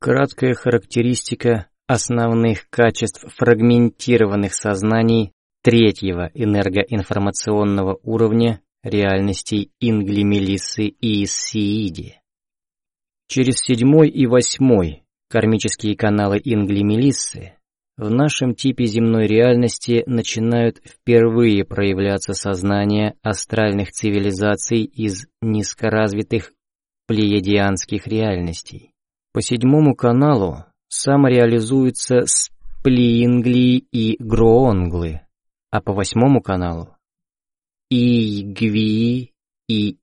Краткая характеристика основных качеств фрагментированных сознаний третьего энергоинформационного уровня реальностей Ингли, Мелиссы и Иссииди. Через 7 и 8 кармические каналы Ингли, Мелиссы в нашем типе земной реальности начинают впервые проявляться сознания астральных цивилизаций из низкоразвитых плеядианских реальностей. По 7 каналу самореализуются Сплиингли и Гроонглы, а по 8 каналу Игви и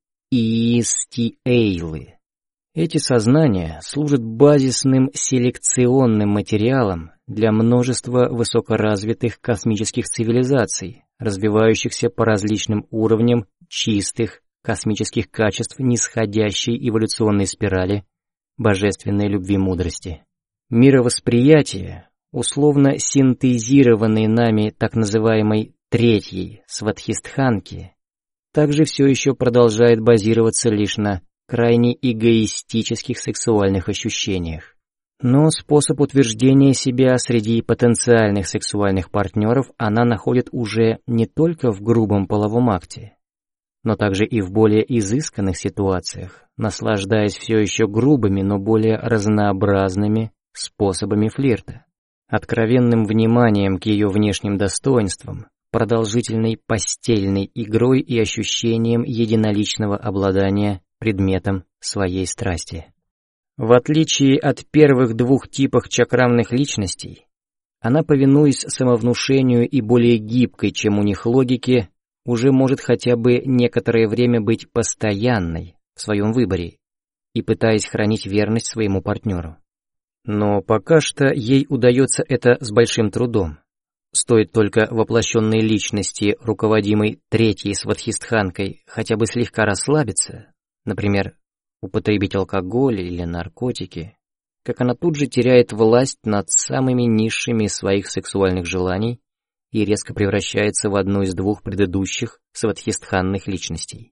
Истиэйлы. Эти сознания служат базисным селекционным материалом для множества высокоразвитых космических цивилизаций, развивающихся по различным уровням чистых космических качеств нисходящей эволюционной спирали божественной любви мудрости. Мировосприятие, условно синтезированной нами так называемой третьей сватхистханки, также все еще продолжает базироваться лишь на крайне эгоистических сексуальных ощущениях. Но способ утверждения себя среди потенциальных сексуальных партнеров она находит уже не только в грубом половом акте, но также и в более изысканных ситуациях, наслаждаясь все еще грубыми, но более разнообразными способами флирта, откровенным вниманием к ее внешним достоинствам, продолжительной постельной игрой и ощущением единоличного обладания предметом своей страсти. В отличие от первых 2 типов чакрамных личностей, она, повинуясь самовнушению и более гибкой, чем у них логике, уже может хотя бы некоторое время быть постоянной в своем выборе и пытаясь хранить верность своему партнеру. Но пока что ей удается это с большим трудом. Стоит только воплощенной личности, руководимой третьей сватхистханкой, хотя бы слегка расслабиться, например, употребить алкоголь или наркотики, как она тут же теряет власть над самыми низшими своих сексуальных желаний и резко превращается в одну из 2 предыдущих сватхистханных личностей.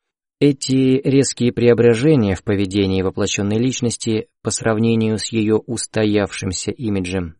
Эти резкие преображения в поведении воплощенной личности по сравнению с ее устоявшимся имиджем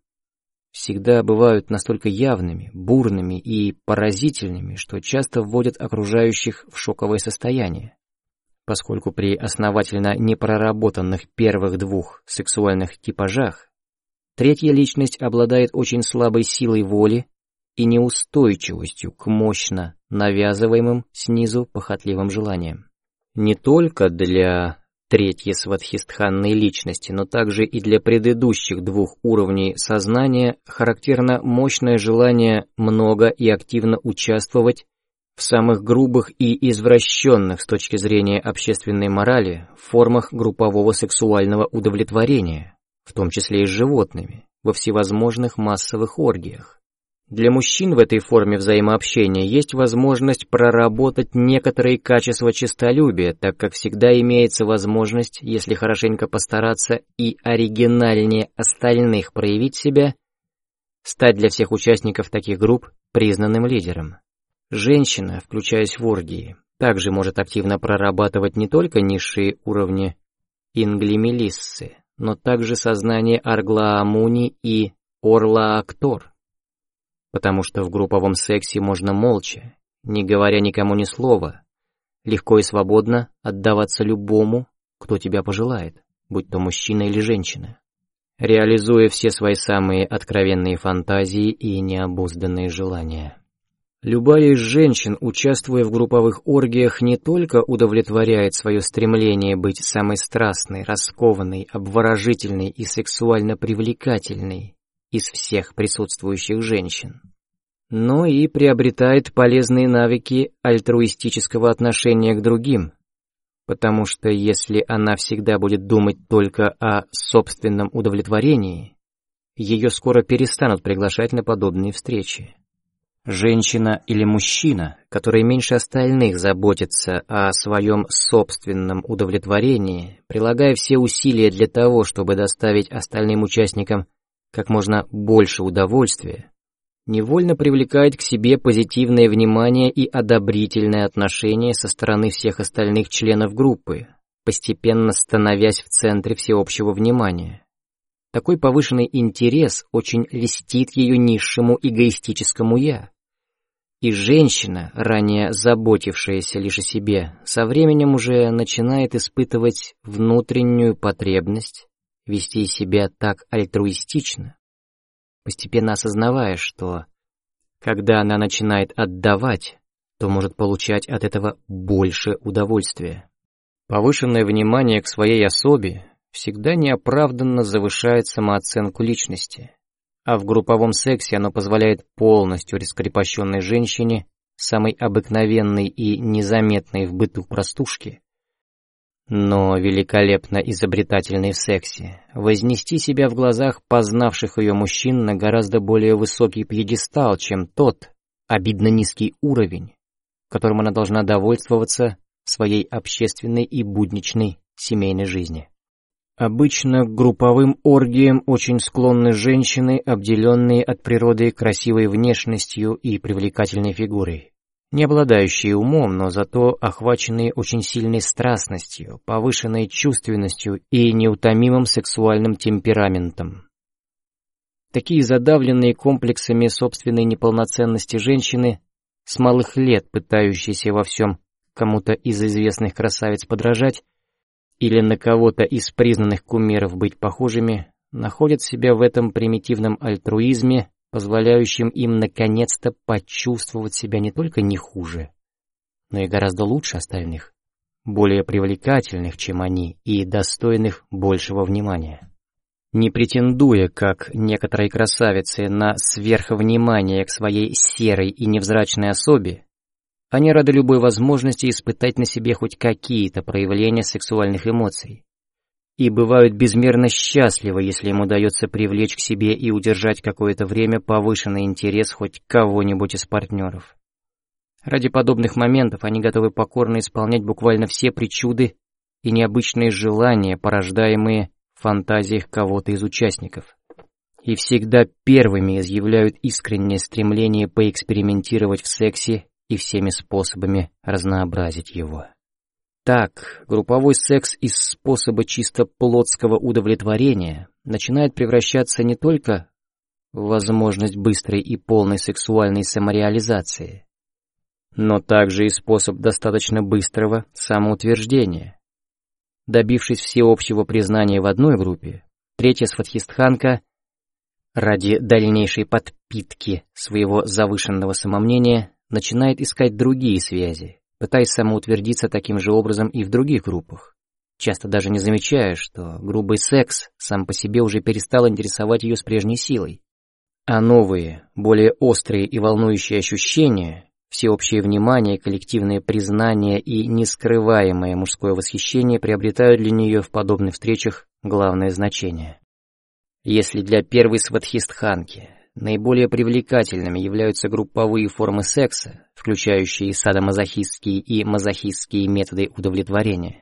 всегда бывают настолько явными, бурными и поразительными, что часто вводят окружающих в шоковое состояние, поскольку при основательно непроработанных первых 2 сексуальных типажах третья личность обладает очень слабой силой воли и неустойчивостью к мощно навязываемым снизу похотливым желаниям. Не только для третьей сватхистханной личности, но также и для предыдущих 2 уровней сознания характерно мощное желание много и активно участвовать в самых грубых и извращенных с точки зрения общественной морали формах группового сексуального удовлетворения, в том числе и с животными, во всевозможных массовых оргиях. Для мужчин в этой форме взаимообщения есть возможность проработать некоторые качества честолюбия, так как всегда имеется возможность, если хорошенько постараться и оригинальнее остальных проявить себя, стать для всех участников таких групп признанным лидером. Женщина, включаясь в оргии, также может активно прорабатывать не только низшие уровни Ингли, Мелиссы, но также сознание Арглаамуни и Орлаактор, потому что в групповом сексе можно молча, не говоря никому ни слова, легко и свободно отдаваться любому, кто тебя пожелает, будь то мужчина или женщина, реализуя все свои самые откровенные фантазии и необузданные желания. Любая из женщин, участвуя в групповых оргиях, не только удовлетворяет свое стремление быть самой страстной, раскованной, обворожительной и сексуально привлекательной из всех присутствующих женщин, но и приобретает полезные навыки альтруистического отношения к другим, потому что если она всегда будет думать только о собственном удовлетворении, ее скоро перестанут приглашать на подобные встречи. Женщина или мужчина, который меньше остальных заботится о своем собственном удовлетворении, прилагая все усилия для того, чтобы доставить остальным участникам как можно больше удовольствия, невольно привлекает к себе позитивное внимание и одобрительное отношение со стороны всех остальных членов группы, постепенно становясь в центре всеобщего внимания. Такой повышенный интерес очень льстит ее низшему эгоистическому «я». И женщина, ранее заботившаяся лишь о себе, со временем уже начинает испытывать внутреннюю потребность вести себя так альтруистично, постепенно осознавая, что, когда она начинает отдавать, то может получать от этого больше удовольствия. Повышенное внимание к своей особе всегда неоправданно завышает самооценку личности, а в групповом сексе оно позволяет полностью раскрепощенной женщине, самой обыкновенной и незаметной в быту простушке, но великолепно изобретательной в сексе, вознести себя в глазах познавших ее мужчин на гораздо более высокий пьедестал, чем тот обидно низкий уровень, которым она должна довольствоваться в своей общественной и будничной семейной жизни. Обычно к групповым оргиям очень склонны женщины, обделенные от природы красивой внешностью и привлекательной фигурой, не обладающие умом, но зато охваченные очень сильной страстностью, повышенной чувственностью и неутомимым сексуальным темпераментом. Такие задавленные комплексами собственной неполноценности женщины, с малых лет пытающиеся во всем кому-то из известных красавиц подражать, или на кого-то из признанных кумиров быть похожими, находят себя в этом примитивном альтруизме, позволяющем им наконец-то почувствовать себя не только не хуже, но и гораздо лучше остальных, более привлекательных, чем они, и достойных большего внимания. Не претендуя, как некоторые красавицы, на сверхвнимание к своей серой и невзрачной особе, они рады любой возможности испытать на себе хоть какие-то проявления сексуальных эмоций. И бывают безмерно счастливы, если им удается привлечь к себе и удержать какое-то время повышенный интерес хоть кого-нибудь из партнеров. Ради подобных моментов они готовы покорно исполнять буквально все причуды и необычные желания, порождаемые в фантазиях кого-то из участников. И всегда первыми изъявляют искреннее стремление поэкспериментировать в сексе и всеми способами разнообразить его. Так, групповой секс из способа чисто плотского удовлетворения начинает превращаться не только в возможность быстрой и полной сексуальной самореализации, но также и способ достаточно быстрого самоутверждения. Добившись всеобщего признания в одной группе, третья сватхистханка ради дальнейшей подпитки своего завышенного самомнения начинает искать другие связи, пытаясь самоутвердиться таким же образом и в других группах, часто даже не замечая, что грубый секс сам по себе уже перестал интересовать ее с прежней силой, а новые, более острые и волнующие ощущения, всеобщее внимание, коллективное признание и нескрываемое мужское восхищение приобретают для нее в подобных встречах главное значение. Если для первой сватхистханки наиболее привлекательными являются групповые формы секса, включающие садомазохистские и мазохистские методы удовлетворения,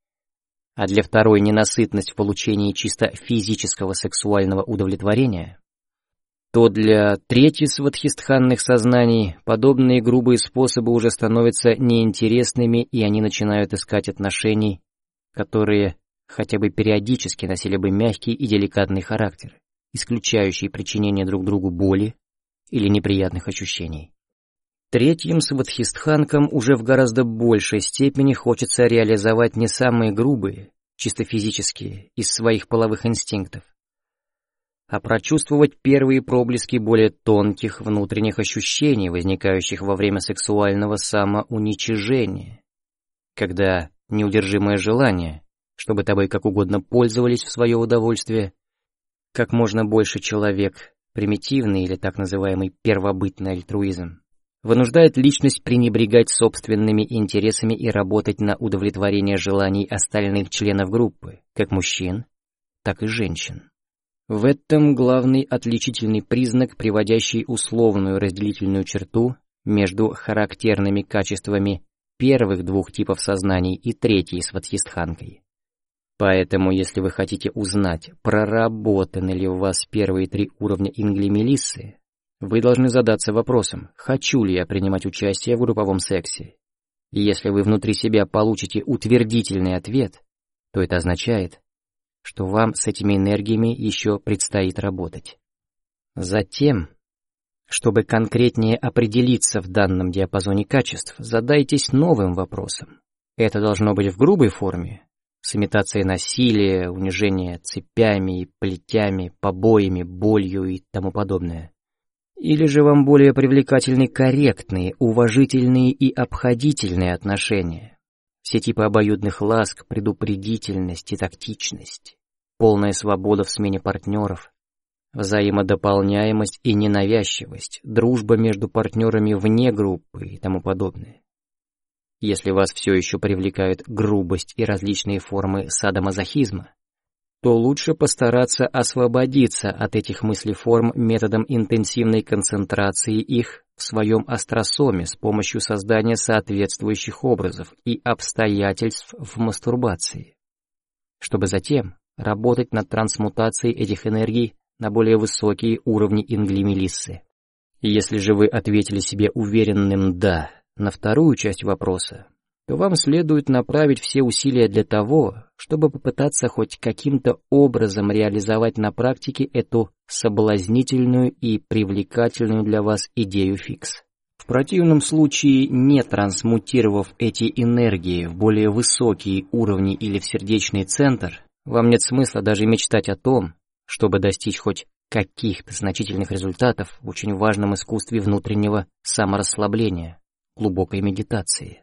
а для второй ненасытность в получении чисто физического сексуального удовлетворения, то для третьей сватхистханных сознаний подобные грубые способы уже становятся неинтересными, и они начинают искать отношений, которые хотя бы периодически носили бы мягкий и деликатный характер, исключающий причинение друг другу боли или неприятных ощущений. Третьим сватхистханкам уже в гораздо большей степени хочется реализовать не самые грубые, чисто физические, из своих половых инстинктов, а прочувствовать первые проблески более тонких внутренних ощущений, возникающих во время сексуального самоуничижения, когда неудержимое желание, чтобы тобой как угодно пользовались в свое удовольствие, как можно больше человек, примитивный или так называемый первобытный альтруизм, вынуждает личность пренебрегать собственными интересами и работать на удовлетворение желаний остальных членов группы, как мужчин, так и женщин. В этом главный отличительный признак, приводящий условную разделительную черту между характерными качествами первых двух типов сознаний и третьей сватхистханкой. Поэтому, если вы хотите узнать, проработаны ли у вас первые 3 уровня Ингли-Мелиссы, вы должны задаться вопросом, хочу ли я принимать участие в групповом сексе. И если вы внутри себя получите утвердительный ответ, то это означает, что вам с этими энергиями еще предстоит работать. Затем, чтобы конкретнее определиться в данном диапазоне качеств, задайтесь новым вопросом. Это должно быть в грубой форме, с имитацией насилия, унижения цепями, плетями, побоями, болью и тому подобное. Или же вам более привлекательны корректные, уважительные и обходительные отношения? Все типы обоюдных ласк, предупредительность и тактичность, полная свобода в смене партнеров, взаимодополняемость и ненавязчивость, дружба между партнерами вне группы и тому подобное. Если вас все еще привлекают грубость и различные формы садомазохизма, то лучше постараться освободиться от этих мыслеформ методом интенсивной концентрации их в своем астросоме с помощью создания соответствующих образов и обстоятельств в мастурбации, чтобы затем работать над трансмутацией этих энергий на более высокие уровни Ингли-Мелиссы. Если же вы ответили себе уверенным «да» на вторую часть вопроса, то вам следует направить все усилия для того, чтобы попытаться хоть каким-то образом реализовать на практике эту соблазнительную и привлекательную для вас идею фикс. В противном случае, не трансмутировав эти энергии в более высокие уровни или в сердечный центр, вам нет смысла даже мечтать о том, чтобы достичь хоть каких-то значительных результатов в очень важном искусстве внутреннего саморасслабления, глубокой медитации.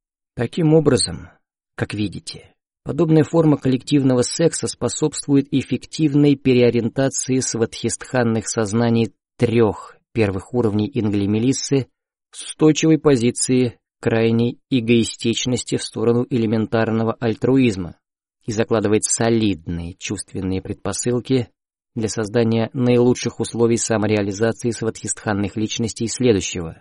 Таким образом, как видите, подобная форма коллективного секса способствует эффективной переориентации сватхистханных сознаний 3 первых уровней Ингли-Мелиссы с устойчивой позиции крайней эгоистичности в сторону элементарного альтруизма и закладывает солидные чувственные предпосылки для создания наилучших условий самореализации сватхистханных личностей следующего,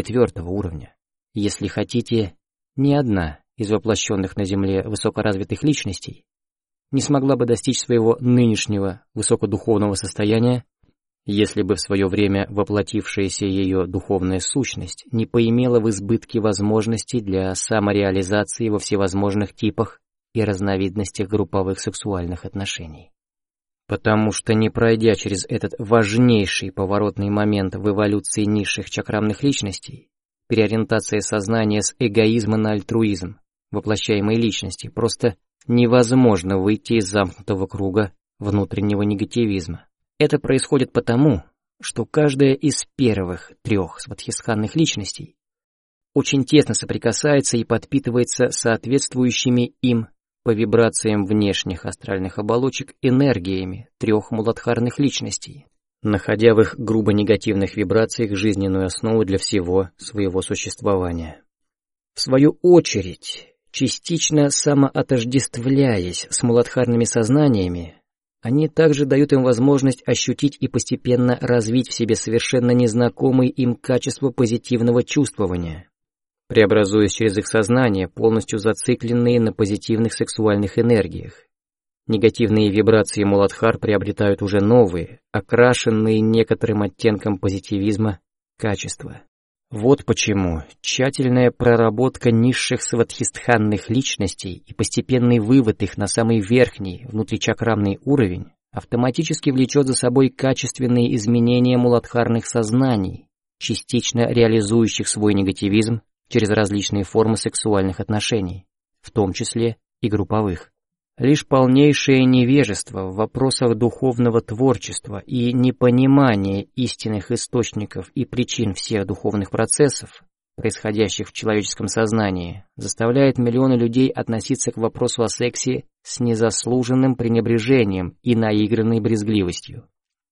4 уровня. Если хотите, ни одна из воплощенных на Земле высокоразвитых личностей не смогла бы достичь своего нынешнего высокодуховного состояния, если бы в свое время воплотившаяся ее духовная сущность не поимела в избытке возможностей для самореализации во всевозможных типах и разновидностях групповых сексуальных отношений. Потому что, не пройдя через этот важнейший поворотный момент в эволюции низших чакрамных личностей, переориентация сознания с эгоизма на альтруизм воплощаемой личности, просто невозможно выйти из замкнутого круга внутреннего негативизма. Это происходит потому, что каждая из первых 3 сватхистханных личностей очень тесно соприкасается и подпитывается соответствующими им по вибрациям внешних астральных оболочек энергиями 3 муладхарных личностей, находя в их грубо негативных вибрациях жизненную основу для всего своего существования. В свою очередь, частично самоотождествляясь с муладхарными сознаниями, они также дают им возможность ощутить и постепенно развить в себе совершенно незнакомые им качества позитивного чувствования, преобразуясь через их сознание, полностью зацикленные на позитивных сексуальных энергиях. Негативные вибрации муладхар приобретают уже новые, окрашенные некоторым оттенком позитивизма, качества. Вот почему тщательная проработка низших сватхистханных личностей и постепенный вывод их на самый верхний, внутричакрамный уровень автоматически влечет за собой качественные изменения муладхарных сознаний, частично реализующих свой негативизм через различные формы сексуальных отношений, в том числе и групповых. Лишь полнейшее невежество в вопросах духовного творчества и непонимание истинных источников и причин всех духовных процессов, происходящих в человеческом сознании, заставляет миллионы людей относиться к вопросу о сексе с незаслуженным пренебрежением и наигранной брезгливостью.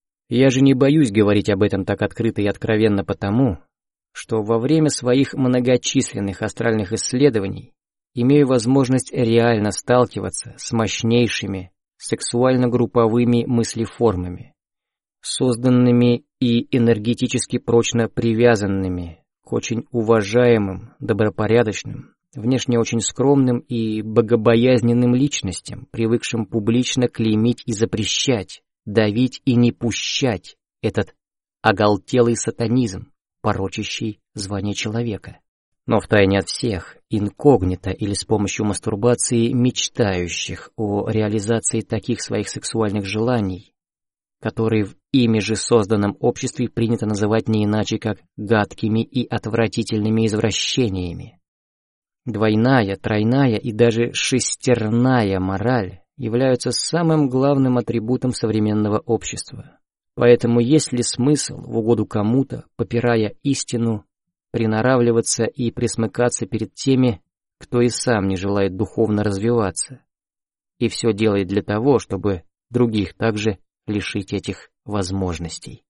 Я же не боюсь говорить об этом так открыто и откровенно потому, что во время своих многочисленных астральных исследований имею возможность реально сталкиваться с мощнейшими сексуально-групповыми мыслеформами, созданными и энергетически прочно привязанными к очень уважаемым, добропорядочным, внешне очень скромным и богобоязненным личностям, привыкшим публично клеймить и запрещать, давить и не пущать этот оголтелый сатанизм, порочащий звание человека. но втайне от всех, инкогнито или с помощью мастурбации мечтающих о реализации таких своих сексуальных желаний, которые в ими же созданном обществе принято называть не иначе как гадкими и отвратительными извращениями. Двойная, тройная и даже шестерная мораль являются самым главным атрибутом современного общества. Поэтому есть ли смысл в угоду кому-то, попирая истину, приноравливаться и пресмыкаться перед теми, кто и сам не желает духовно развиваться, и все делает для того, чтобы других также лишить этих возможностей?